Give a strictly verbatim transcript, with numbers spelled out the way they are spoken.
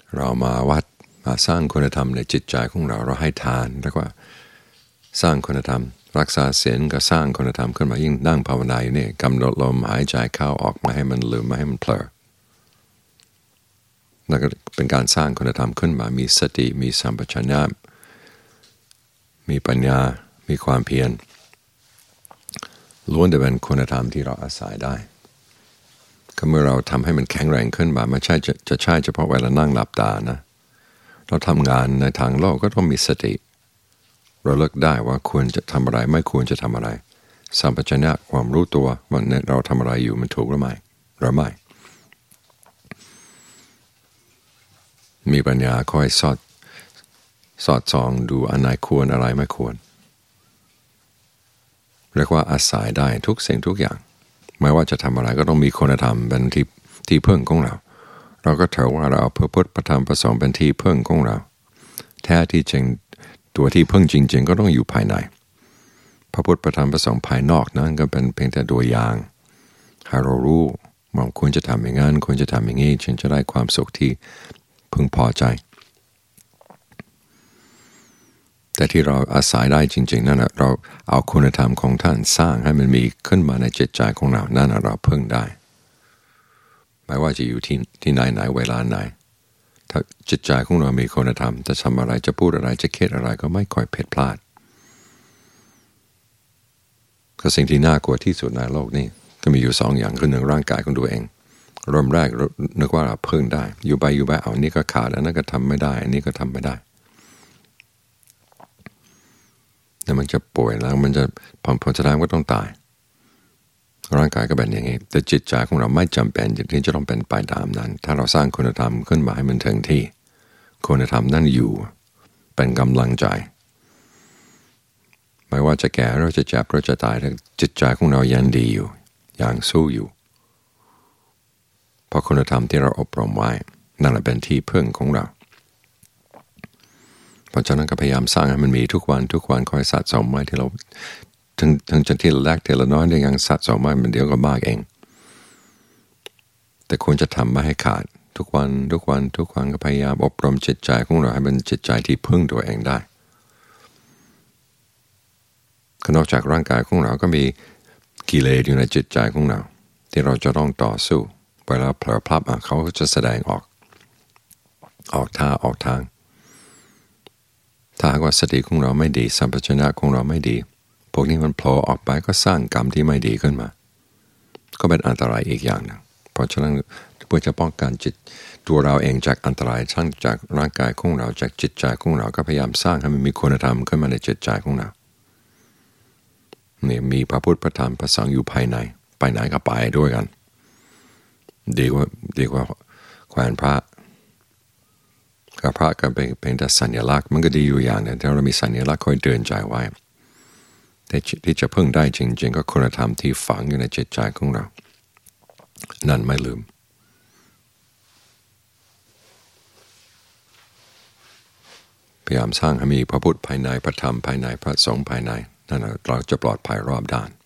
เรามาวัดมาสร้างคุณธรรมในจิตใจของเราเราให้ทานแล้วก็สร้างคุณธรรมรักษาศีลก็สร้างคุณธรรมขึ้นมายิ่งนั่งภาวนาอยู่นี่กำหนดลมหายใจเข้าออกมาให้มันลืมมาให้มันเผลอนั่นก็เป็นการสร้างคุณธรรมขึ้นมามีสติมีสัมปชัญญะมีปัญญามีความเพียรล้วนแต่เป็นคุณธรรมที่เราอาศัยได้ก็เมื่อเราทำให้มันแข็งแรงขึ้นมาไม่ใช่จะจะใช่เฉพาะเวลานั่งหลับตานะเราทำงานในทางโลกก็ต้องมีสติเราเลือกได้ว่าควรจะทำอะไรไม่ควรจะทำอะไรสัมปชัญญะความรู้ตัวว่าเราทำอะไรอยู่มันถูกหรือไม่หรือไม่มีปัญญาคอยสอดสอดส่องดูอันไหนควรอะไรไม่ควรเรียกว่าอาศัยได้ทุกสิ่งทุกอย่างไม่ว่าจะทำอะไรก็ต้องมีคุณธรรมเป็นที่ที่พึ่งของเราเราก็ถือว่าเราเอาพระพุทธพระธรรมพระสงฆ์เป็นที่พึ่งของเราแท้ที่จริงตัวที่พึ่งจริงๆก็ต้องอยู่ภายในพระพุทธพระธรรมพระสงฆ์ภายนอกนั้นก็เป็นเพียงแต่ตัวอย่างให้เรารู้ว่าควรจะทำอย่างนั้นควรจะทำอย่างนี้จึงจะได้ความสุขที่พึงพอใจแต่ที่เราอาศัยได้จริงๆนั่นเราเอาคุณธรรมของท่านสร้างให้มันมีขึ้นมาในจิตใจของเรานั่นเราพึ่งได้ไม่ว่าจะอยู่ที่ที่ไหนไหนเวลาไหนถ้าจิตใจของเรามีคุณธรรมจะทำอะไรจะพูดอะไรจะคิดอะไรก็ไม่ค่อยผิดพลาดก็สิ่งที่น่ากลัวที่สุดในโลกนี้ก็มีอยู่สองอย่างคือหนึ่งร่างกายของตัวเองเริ่มแรกนึกว่าเราพึ่งได้อยู่ไปอยู่ไปเอานี่ก็ขาดอันนั้นก็ทำไม่ได้อันนี้ก็ทำไม่ได้แล้วมันจะป่วยแล้วมันจะผลผลสุดท้ายก็ต้องตายร่างกายก็เป็นอย่างนี้แต่จิตใจของเราไม่จำเป็นที่จะต้องเป็นไปตามนั้นถ้าเราสร้างคุณธรรมขึ้นมาให้มันถึงที่คุณธรรมนั่นอยู่เป็นกำลังใจไม่ว่าจะแก่หรือจะเจ็บหรือจะตายถ้าจิตใจของเรายังดีอยู่ยังสู้อยู่เพราะคุณธรรมที่เราอบรมไว้นั่นแหละเป็นที่พึ่งของเราเพราะฉะนั้นก็พยายามสร้างให้มันมีทุกวันทุกวันคอยสะสมไว้ที่เราถึงถึงจะทีละเล็กทีละน้อยได้ยังสะสมไว้มันเดี๋ยวก็มากเองแต่ควรจะทำไม่ให้ขาดทุกวันทุกวันทุกวันก็พยายามอบรมจิตใจของเราให้เป็นจิตใจที่พึ่งตัวเองได้นอกจากร่างกายของเราก็มีกิเลสอยู่ในจิตใจของเราที่เราจะต้องต่อสู้เวลาเผลอพลับเขาก็จะแสดงออกออกท่าออกทางถ้าหากว่าสติของเราไม่ดีสัมปชัญญะของเราไม่ดีพวกนี้มันโผล่ออกไปก็สร้างกรรมที่ไม่ดีขึ้นมาก็เป็นอันตรายอีกอย่างหนึ่งเพราะฉะนั้นเพื่อจะป้องกันจิตตัวเราเองจากอันตรายทั้งจากร่างกายของเราจากจิตใจของเราก็พยายามสร้างให้มันมีคุณธรรมขึ้นมาในจิตใจของเราเนี่ยมีพระพุทธพระธรรมพระสงฆ์อยู่ภายในไปไหนก็ไปด้วยกันดีกว่าดีกว่าแขวนพระกับพระก็เป็นเป็นแต่สัญลักษณ์มันก็ดีอยู่อย่างนึงถ้าเรามีสัญลักษณ์คอยเตือนใจไว้แต่ที่จะพึ่งได้จริงๆก็คุณธรรมที่ฝังอยู่ในจิตใจของเรานั่นไม่ลืมพยายามสร้างให้มีพระพุทธภายในพระธรรมภายในพระสงฆ์ภายในนั่นเราจะปลอดภัยรอบด้าน